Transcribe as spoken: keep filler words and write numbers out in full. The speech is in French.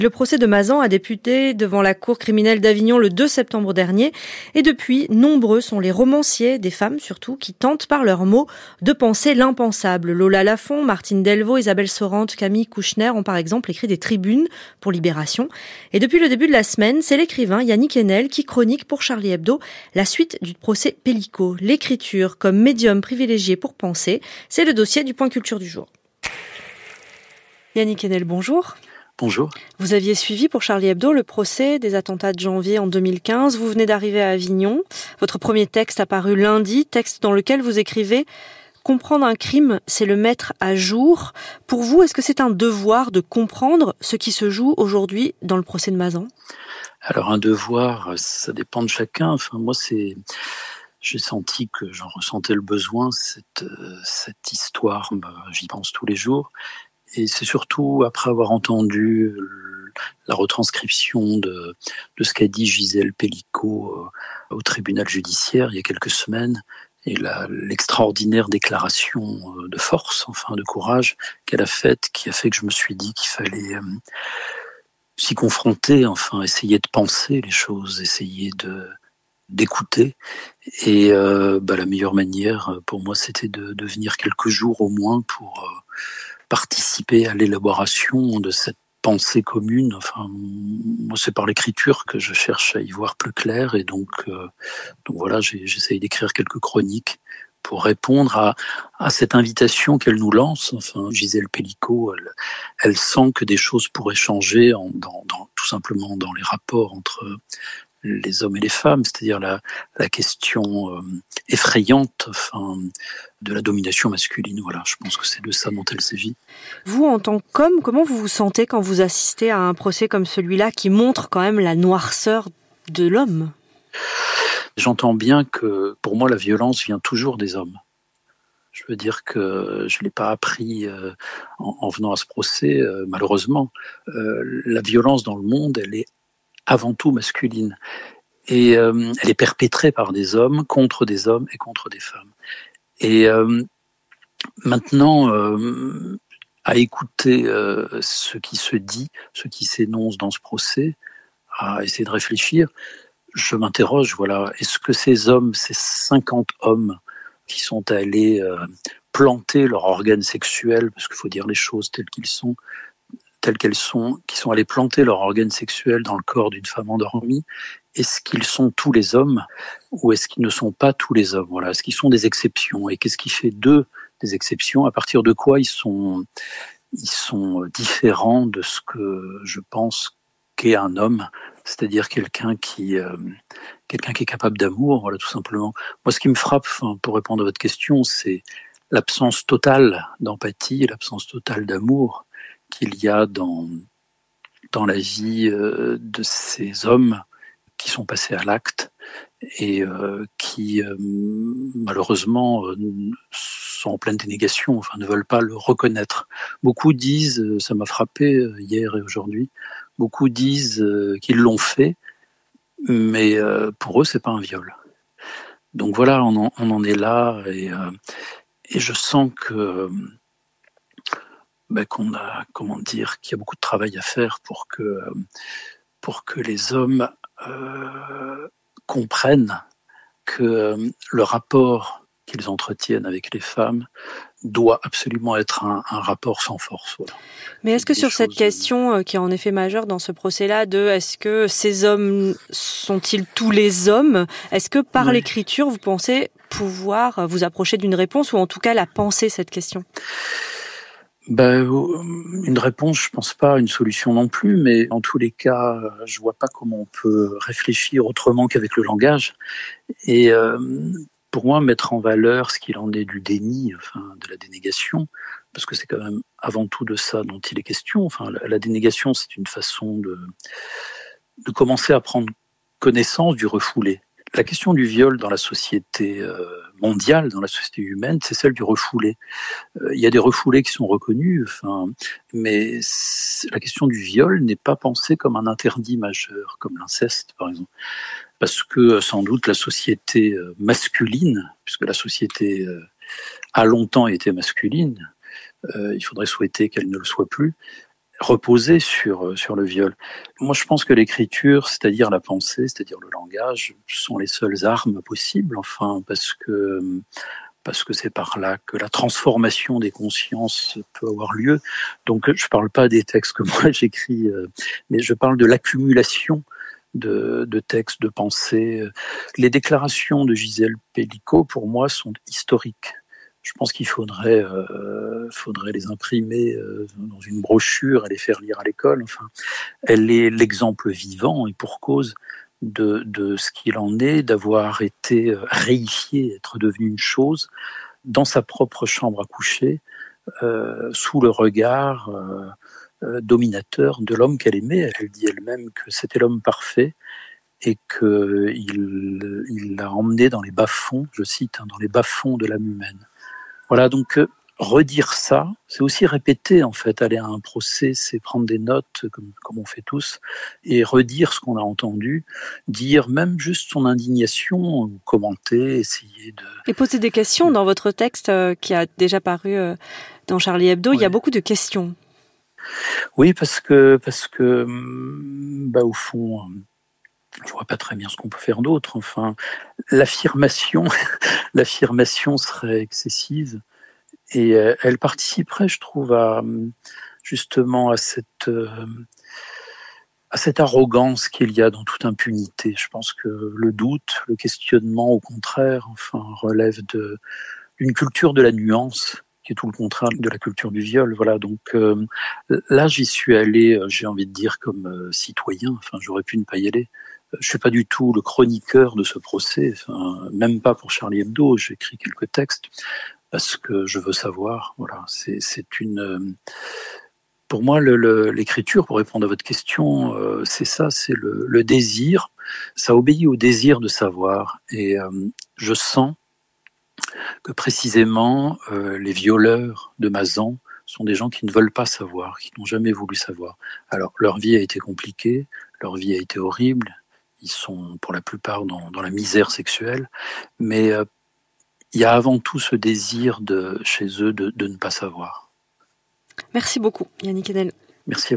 Le procès de Mazan a débuté devant la cour criminelle d'Avignon le deux septembre dernier. Et depuis, nombreux sont les romanciers, des femmes surtout, qui tentent par leurs mots de penser l'impensable. Lola Lafont, Martine Delvaux, Isabelle Sorante, Camille Kouchner ont par exemple écrit des tribunes pour Libération. Et depuis le début de la semaine, c'est l'écrivain Yannick Enel qui chronique pour Charlie Hebdo la suite du procès Pellico. L'écriture comme médium privilégié pour penser, c'est le dossier du Point Culture du jour. Yannick Enel, bonjour. Bonjour. Vous aviez suivi pour Charlie Hebdo le procès des attentats de janvier en deux mille quinze. Vous venez d'arriver à Avignon. Votre premier texte a paru lundi, texte dans lequel vous écrivez « Comprendre un crime, c'est le mettre à jour ». Pour vous, est-ce que c'est un devoir de comprendre ce qui se joue aujourd'hui dans le procès de Mazan ? Alors un devoir, ça dépend de chacun. Enfin, moi, c'est... j'ai senti que j'en ressentais le besoin. Cette, cette histoire, j'y pense tous les jours. Et c'est surtout après avoir entendu la retranscription de, de ce qu'a dit Gisèle Pellico au tribunal judiciaire il y a quelques semaines, et la, l'extraordinaire déclaration de force, enfin de courage qu'elle a faite, qui a fait que je me suis dit qu'il fallait euh, s'y confronter, enfin essayer de penser les choses, essayer de d'écouter. Et euh, bah, la meilleure manière pour moi, c'était de, de venir quelques jours au moins pour euh, participer à l'élaboration de cette pensée commune. Enfin, moi, c'est par l'écriture que je cherche à y voir plus clair, et donc, euh, donc voilà, j'ai, j'essaye d'écrire quelques chroniques pour répondre à, à cette invitation qu'elle nous lance. Enfin, Gisèle Pellico, elle, elle sent que des choses pourraient changer en, dans, dans, tout simplement dans les rapports entre les hommes et les femmes, c'est-à-dire la, la question euh, effrayante, enfin, de la domination masculine. Voilà, je pense que c'est de ça dont elle s'agit. Vous, en tant qu'homme, comment vous vous sentez quand vous assistez à un procès comme celui-là qui montre quand même la noirceur de l'homme ? J'entends bien que, pour moi, la violence vient toujours des hommes. Je veux dire que je ne l'ai pas appris euh, en, en venant à ce procès, euh, malheureusement. Euh, la violence dans le monde, elle est avant tout masculine. Et euh, elle est perpétrée par des hommes, contre des hommes et contre des femmes. Et euh, maintenant, euh, à écouter euh, ce qui se dit, ce qui s'énonce dans ce procès, à essayer de réfléchir, je m'interroge, voilà, est-ce que ces hommes, ces cinquante hommes qui sont allés euh, planter leur organe sexuel, parce qu'il faut dire les choses telles qu'ils sont, telles qu'elles sont, qui sont allés planter leur organe sexuel dans le corps d'une femme endormie, est-ce qu'ils sont tous les hommes ou est-ce qu'ils ne sont pas tous les hommes ? Voilà, est-ce qu'ils sont des exceptions ? Et qu'est-ce qui fait d'eux des exceptions ? À partir de quoi ils sont, ils sont différents de ce que je pense qu'est un homme, c'est-à-dire quelqu'un qui, euh, quelqu'un qui est capable d'amour, voilà, tout simplement. Moi, ce qui me frappe, enfin, pour répondre à votre question, c'est l'absence totale d'empathie, l'absence totale d'amour qu'il y a dans, dans la vie euh, de ces hommes qui sont passés à l'acte et euh, qui, euh, malheureusement, euh, sont en pleine dénégation, enfin, ne veulent pas le reconnaître. Beaucoup disent, euh, ça m'a frappé euh, hier et aujourd'hui, beaucoup disent euh, qu'ils l'ont fait, mais euh, pour eux, c'est pas un viol. Donc voilà, on en, on en est là, et, euh, et je sens que euh, Ben, qu'on a, comment dire, qu'il y a beaucoup de travail à faire pour que, pour que les hommes euh, comprennent que euh, le rapport qu'ils entretiennent avec les femmes doit absolument être un, un rapport sans force. Voilà. Mais est-ce que sur cette question qui est en effet majeure dans ce procès-là, de est-ce que ces hommes sont-ils tous les hommes ? Est-ce que par oui. l'écriture, vous pensez pouvoir vous approcher d'une réponse, ou en tout cas la penser, cette question ? Ben, une réponse, je pense pas, une solution non plus, mais en tous les cas, je vois pas comment on peut réfléchir autrement qu'avec le langage. Et euh, pour moi, mettre en valeur ce qu'il en est du déni, enfin de la dénégation, parce que c'est quand même avant tout de ça dont il est question. Enfin, la, la dénégation, c'est une façon de, de commencer à prendre connaissance du refoulé. La question du viol dans la société euh, mondiale, dans la société humaine, c'est celle du refoulé. Euh, il y a des refoulés qui sont reconnus, enfin, mais la question du viol n'est pas pensée comme un interdit majeur, comme l'inceste par exemple. Parce que sans doute la société masculine, puisque la société euh, a longtemps été masculine, euh, il faudrait souhaiter qu'elle ne le soit plus, reposer sur, sur le viol. Moi, je pense que l'écriture, c'est-à-dire la pensée, c'est-à-dire le langage, sont les seules armes possibles, enfin, parce que parce que c'est par là que la transformation des consciences peut avoir lieu. Donc, je ne parle pas des textes que moi j'écris, mais je parle de l'accumulation de, de textes, de pensées. Les déclarations de Gisèle Pelicot, pour moi, sont historiques. Je pense qu'il faudrait, euh, faudrait les imprimer euh, dans une brochure et les faire lire à l'école. Enfin, elle est l'exemple vivant, et pour cause, de, de ce qu'il en est, d'avoir été réifié, être devenu une chose, dans sa propre chambre à coucher, euh, sous le regard euh, euh, dominateur de l'homme qu'elle aimait. Elle dit elle-même que c'était l'homme parfait, et qu'il il l'a emmené dans les bas-fonds, je cite, hein, dans les bas-fonds de l'âme humaine. Voilà, donc euh, redire ça, c'est aussi répéter, en fait. Aller à un procès, c'est prendre des notes, comme, comme on fait tous, et redire ce qu'on a entendu, dire même juste son indignation, ou commenter, essayer de... Et poser des questions. Dans votre texte euh, qui a déjà paru euh, dans Charlie Hebdo, ouais. Il y a beaucoup de questions. Oui, parce que, parce que bah, au fond... je vois pas très bien ce qu'on peut faire d'autre. Enfin, l'affirmation, l'affirmation serait excessive, et elle participerait, je trouve, à justement à cette à cette arrogance qu'il y a dans toute impunité. Je pense que le doute, le questionnement, au contraire, enfin, relève de d'une culture de la nuance, qui est tout le contraire de la culture du viol. Voilà, donc euh, là, j'y suis allé, j'ai envie de dire, comme euh, citoyen. Enfin, j'aurais pu ne pas y aller. Je suis pas du tout le chroniqueur de ce procès, enfin, même pas pour Charlie Hebdo. J'écris quelques textes parce que je veux savoir. Voilà, c'est, c'est une. Pour moi, le, le, l'écriture, pour répondre à votre question, euh, c'est ça, c'est le, le désir. Ça obéit au désir de savoir, et euh, je sens que précisément euh, les violeurs de Mazan sont des gens qui ne veulent pas savoir, qui n'ont jamais voulu savoir. Alors, leur vie a été compliquée, leur vie a été horrible. Ils sont pour la plupart dans, dans la misère sexuelle, mais euh, il y a avant tout ce désir de, chez eux de, de ne pas savoir. Merci beaucoup, Yannick Enel. Merci à vous.